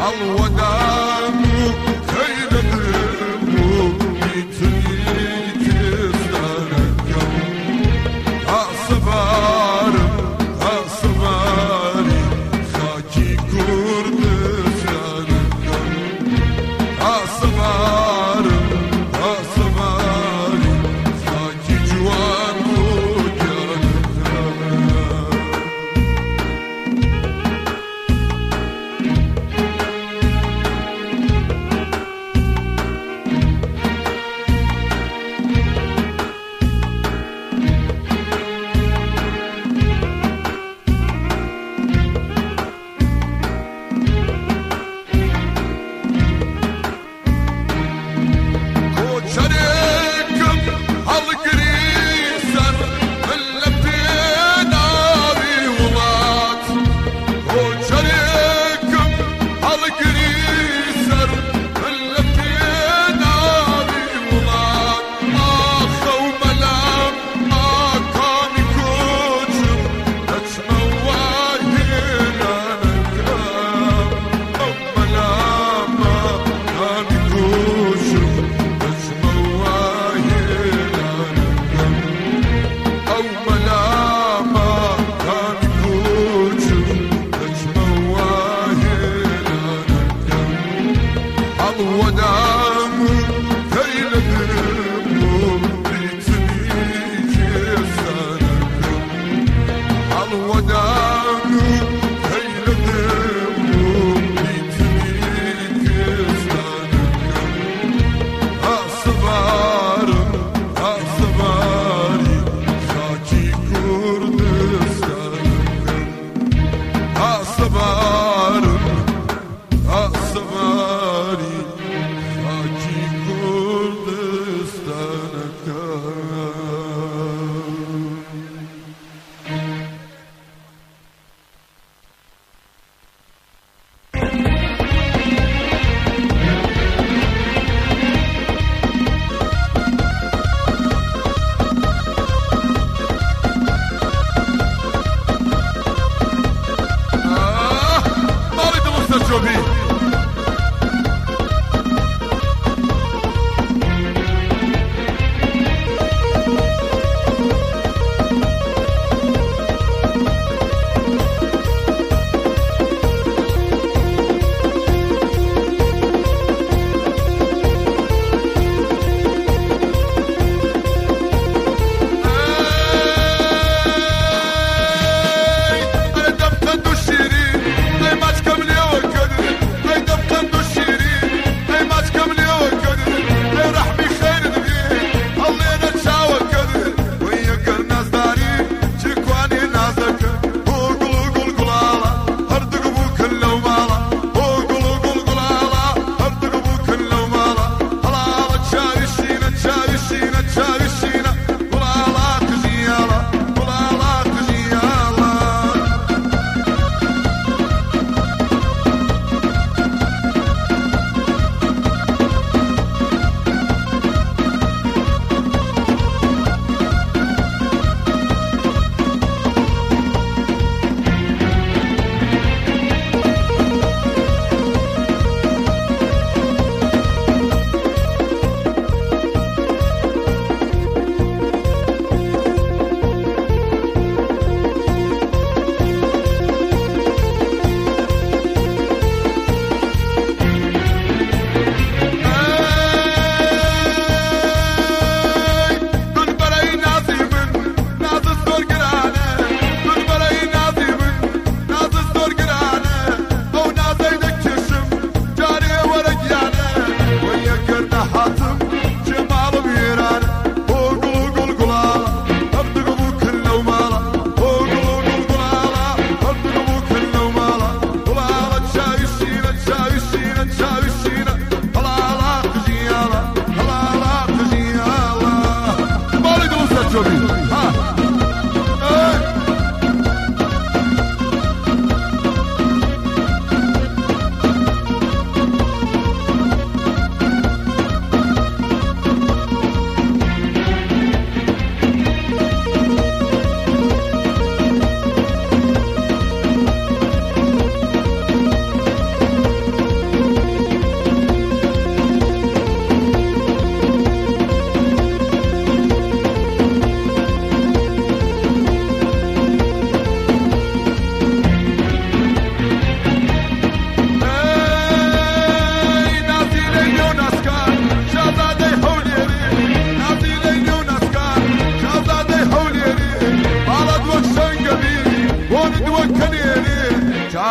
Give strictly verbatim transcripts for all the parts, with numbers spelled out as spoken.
Hey,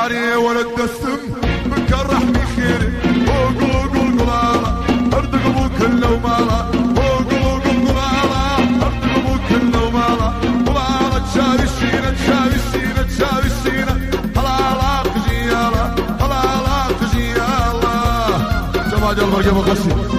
ياري ولد دسم مكرح بخيري وقلو قل قلالا ارد قبو كله ومالا وقلو قل قلالا ارد قبو كله ومالا قلالا تشاوي السينة تشاوي السينة تشاوي السينة هلالا خزيالا هلالا خزيالا سماج البرقة بقصي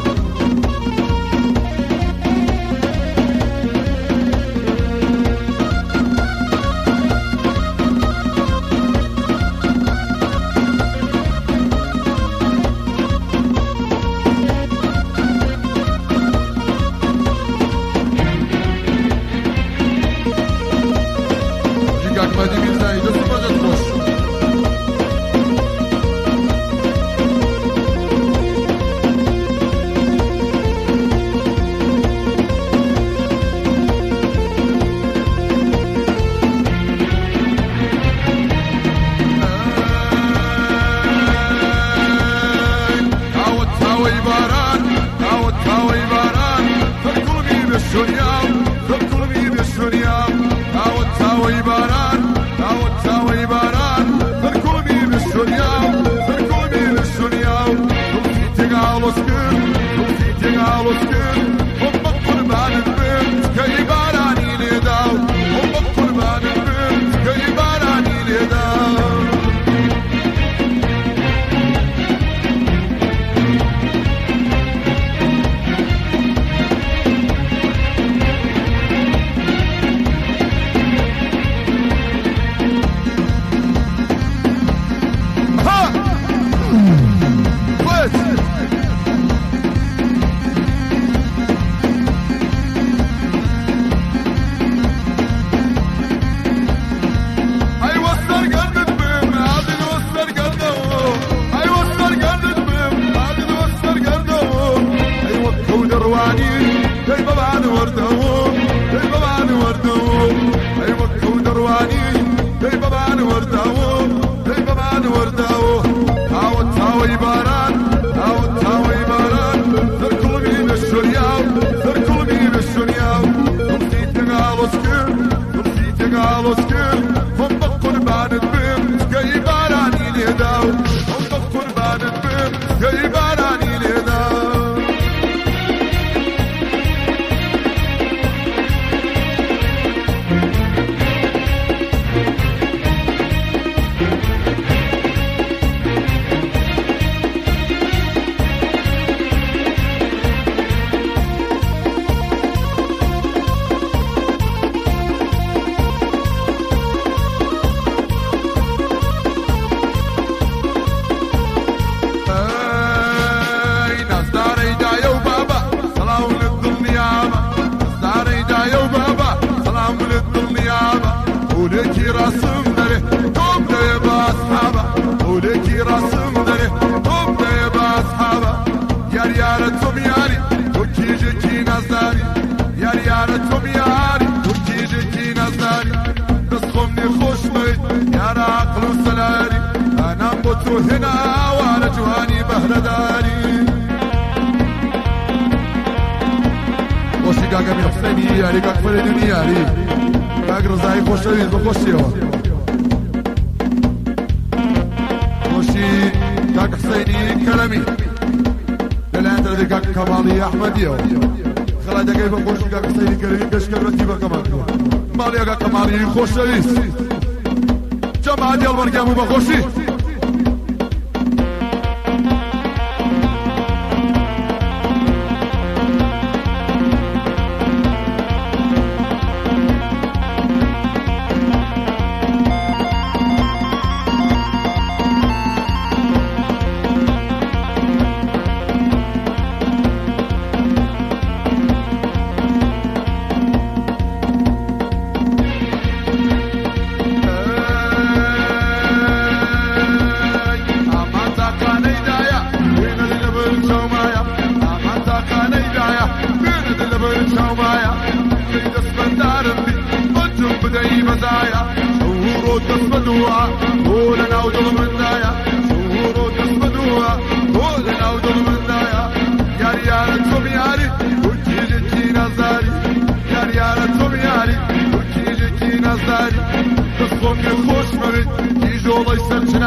هنا وانا جواني بهرداري وشي قاقا من حسيني ياري قاق فريدني ياري قاق رزاي خوشويز بخوشيو وشي قاق حسيني كلامي دلان تردي قاق كمالي احمديو خلا دقاي بخوشي قاق حسيني كلامي كشكل رتيبه كمالي مالي قاق كمالي خوشويز جماعة ديال برقامو بخوشي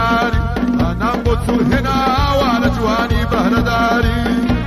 داري أنا بوتو هنا وعلى جواني بهر داري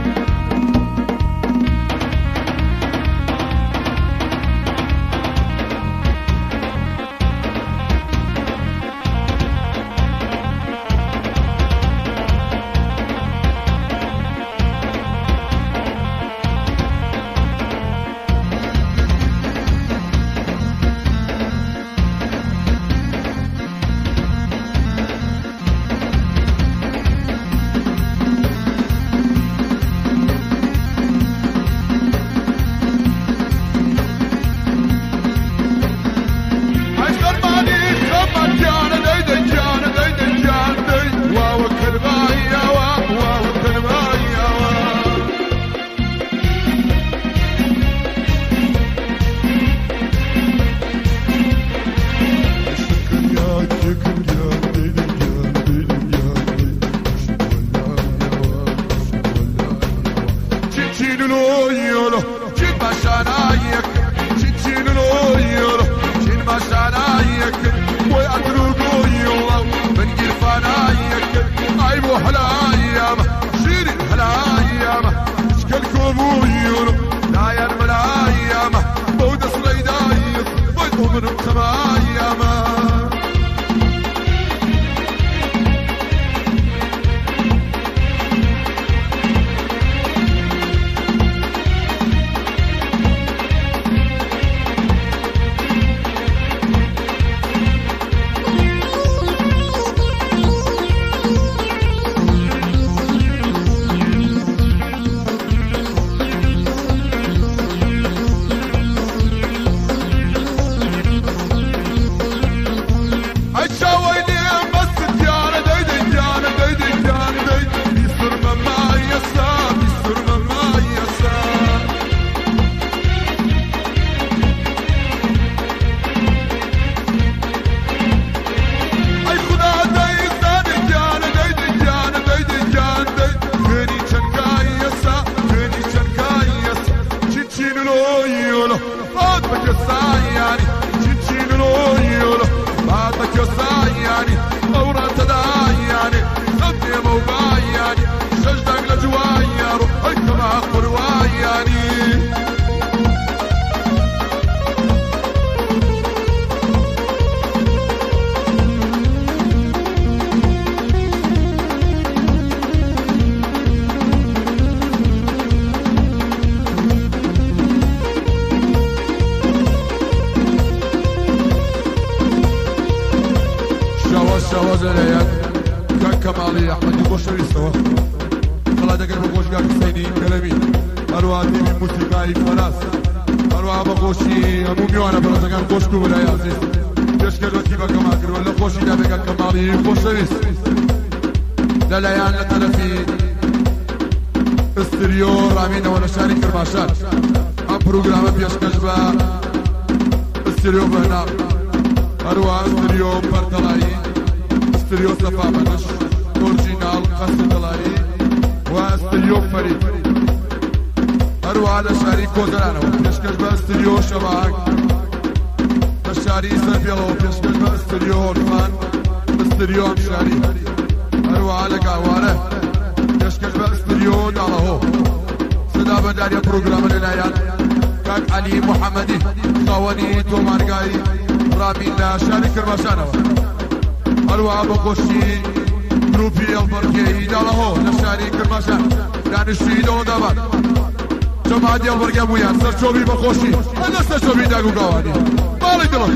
شوبي بخوشي انا استشوبي داغو قواني بالي دلو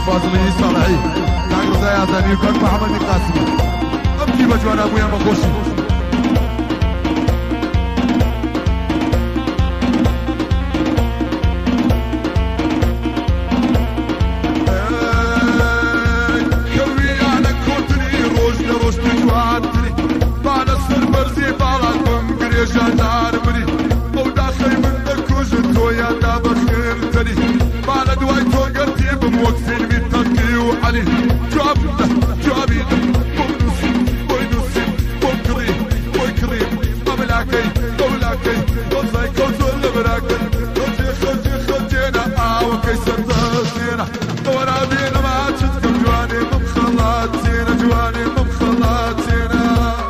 فاضلي صالحي كاك رضايا زاني وكاك محمد القاسمي أبكي بجوانا أبويا مخوشي جدار مني او داخل من دكوز تويا دابا خيرتني بعد دواي توقرتي بموقفين بالتقي وعلي جوابنا جوابينا بونوسي بونوسي بوكري بوكري قبلاكي قبلاكي قصي كوزو لبراكي خجي خجي خجينا آوا كيسر تغسينا ورا بينا ما تشتكم جواني مبخلاتينا جواني مبخلاتينا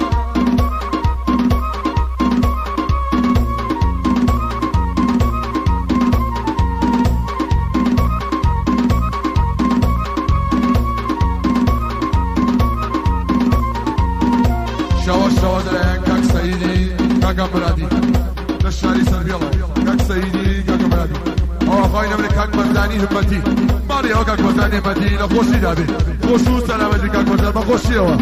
كاكا مرادي للشاري سربيلا كاك سيدي كاكا مرادي او اخوينا من كاك مزاني همتي ماري او كاك مزاني همتي نخوشي دابي خوشو سلامة دي كاك مزاني بخوشي او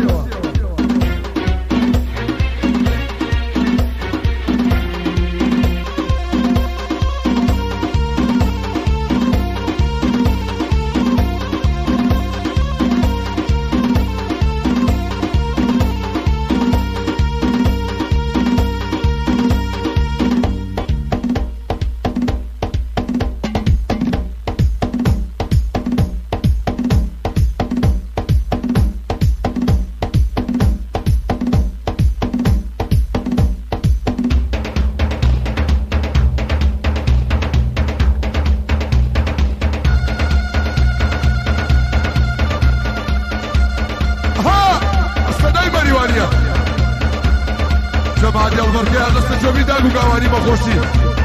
جماعة ديال بركة هذا استجوبي داكو قواني مخوشي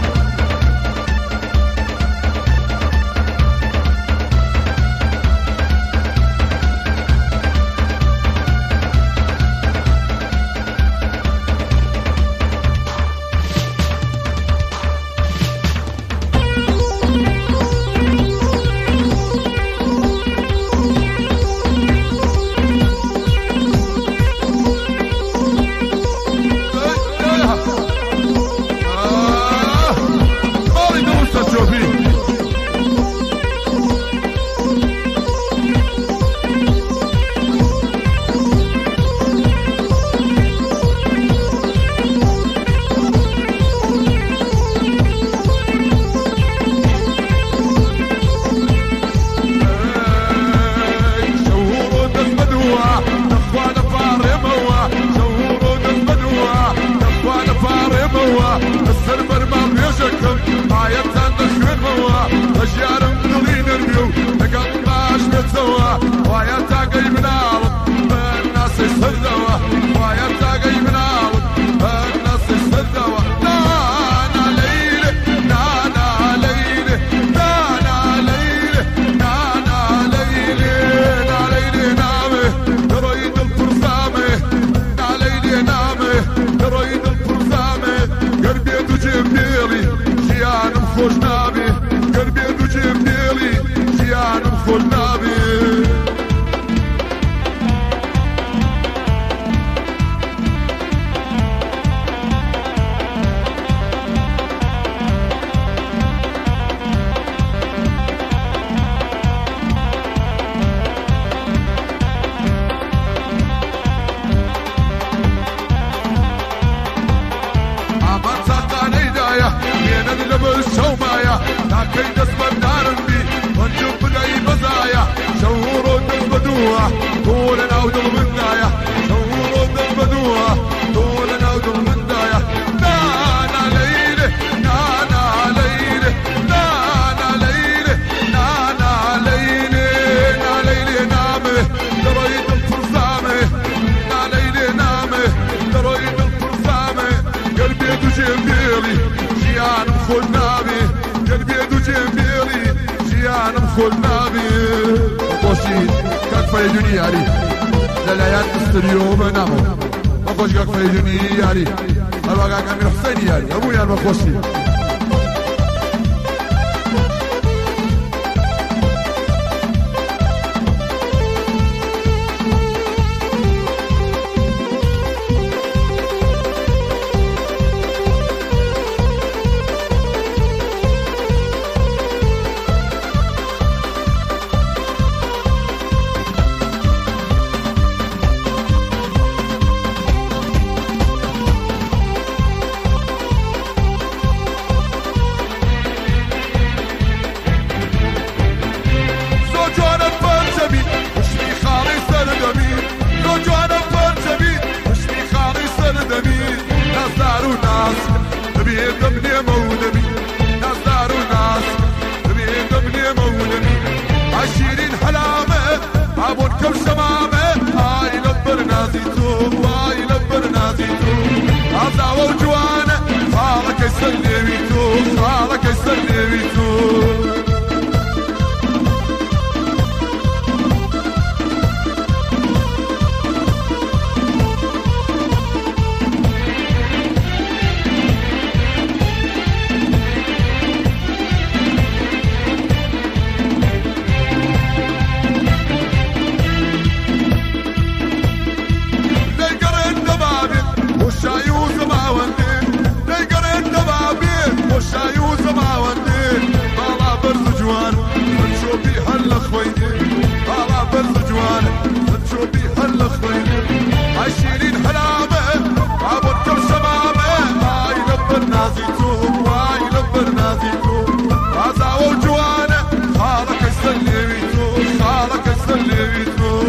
السربر ما بيشكم عيطان دخل موا أشيار مدلين البيو تقطاش بتسوا وعيطا قيب نار الناس يسردوا وعيطا قيب نار الناس يسردوا نانا ليلة نانا ليلة نانا ليلة نانا ليلة نا ليلة نامي تريد الفرسامي نا ليلة نامي تريد الفرسامي قلبي جبديلي جيان مخوش نابي قلبي جبديلي جيان مخوش نابي كيد اسمر نار بي ونشوف اي بزايا شهور البدوة طول نعود المنايا شهور البدوة طول نعود المنايا نانا ليلة نانا ليلة نانا ليلة نانا ليلة نا ليلة نامي تريد الفرسامي نا ليلة نامي تريد الفرسامي قلبي تجيبيلي جيان بخل نابي قلبي يدو جنبيلي جيان مخول نابي بوشي كاك فايدوني ياري للايات مستريو بنامو بوش كاك فايدوني ياري الواقع كامل حسيني ياري ابو يار بخوشي عشرين حلامة عبون كم شمامة هاي لبر نازيتو هاي لبر نازيتو عزا وجوانا خالك يسلميتو خالك يسلميتو عشرين حلامة عبر كم شمامة هاي لبر نازيتو هاي لبر نازيتو عزا وجوانا خالك يسلميتو خالك يسلميتو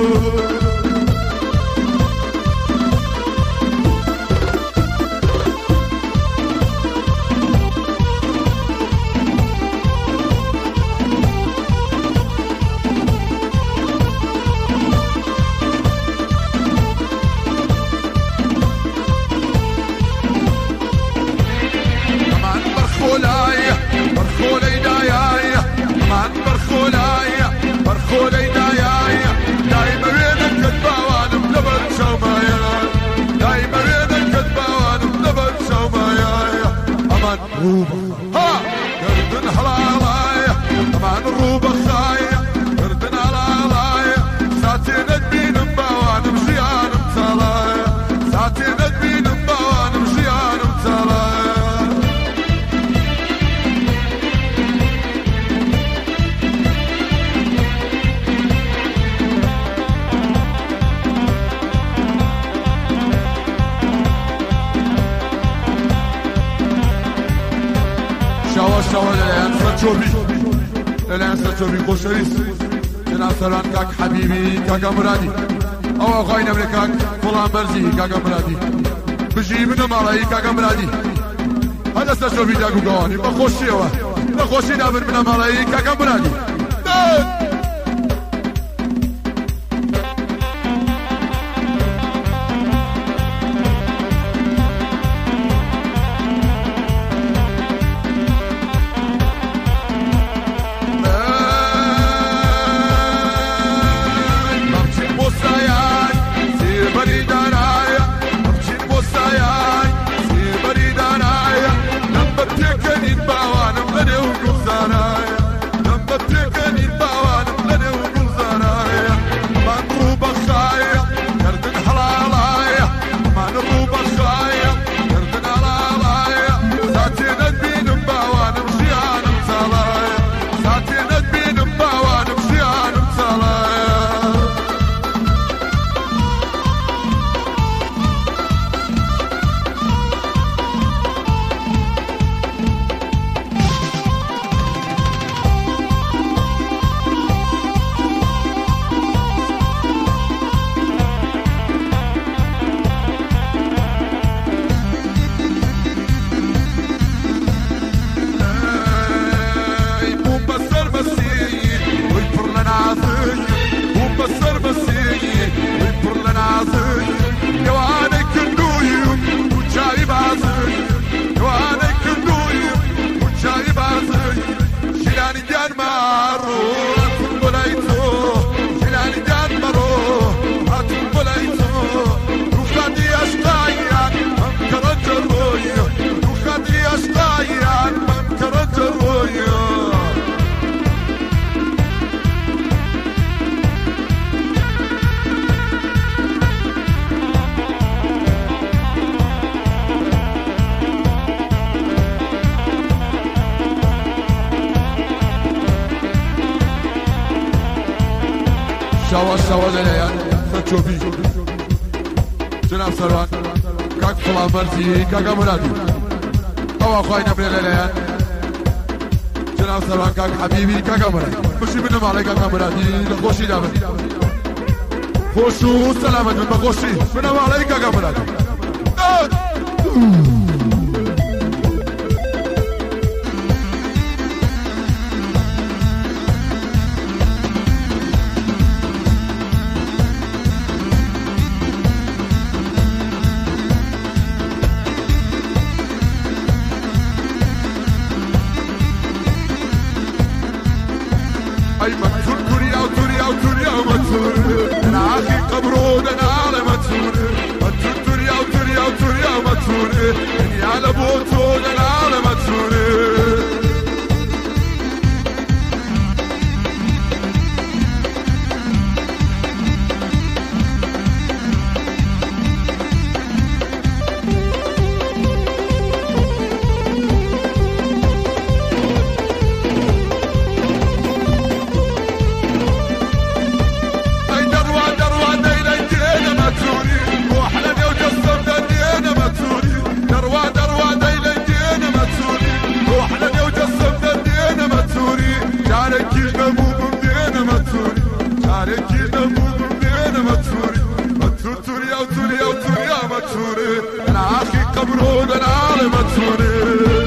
ها قردن حلالايا طبعا الروبة خايا قردن حلالايا ساتي ندبين مباوان مشيان متالايا ساتي ندبين مباوان مشيان متالايا شاوا شاوا الان ستشوبي الان ستشوبي خوشويس جناب سران كاك حبيبي كاكا مرادي او اخوين امريكاك فلان برزي كاكا مرادي بجي من مالاي كاكا مرادي هذا ستشوبي داكو قواني بخوشيوا بخوشي دابر من مالاي كاكا مرادي شاوا شاوا للعيال ستشوفي جناب سروان كاك فلان مرسي كاكا مرادي او اخوينا من العيال جناب سروان كاك حبيبي كاكا مرادي مشي منهم علي كاكا مرادي لخوشي دابا خوشو سلامة من بخوشي منهم علي كاكا مرادي اي مكسور توريا وتوريا وتوريا مكسور انا عاخي قبرود انا على مكسور مكسور توريا وتوريا وتوريا مكسور اني على بوتود انا على مكسور انا عاخي قبرود انا على مكسوري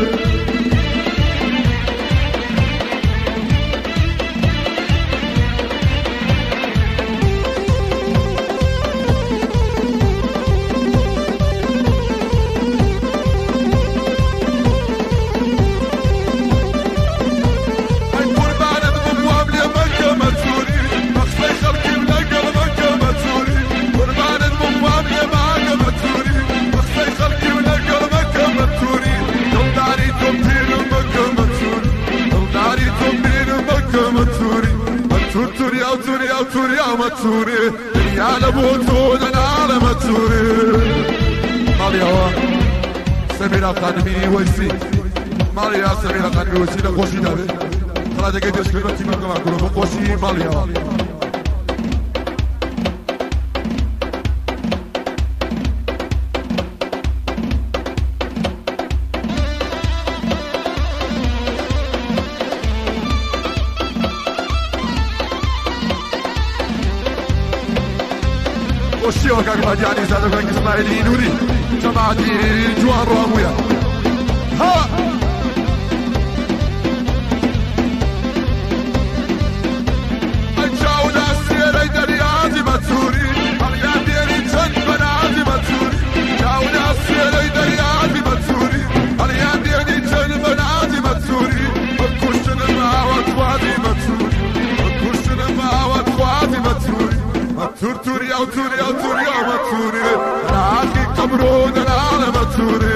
توريا وتوريا وتوريا مكسوري يا لبوتود انا على مكسوري مالي هوا سميرة قادميني ويسي مالي يا سميرة قادميني ويسي لقوشي دابي خلاص اجي تسكي بكي مكما كلو بقوشي مالي هوا وشيوك أقبل يعني زادوا كان إسماعيلي نوري جماعتي جوان رامويا ها أجاو ناسي ريدا رياضي ماتوري أغيان ديري جن بنادي ماتوري أجاو ناسي ريدا رياضي ماتوري أغيان ديري جن بنادي ماتوري وكوشن المعوات وادي ماتوري وكوشن المعوات وادي ماتوري تور توريا وتوريا وتوريا مكسوري انا عاخي قبرود انا على مكسوري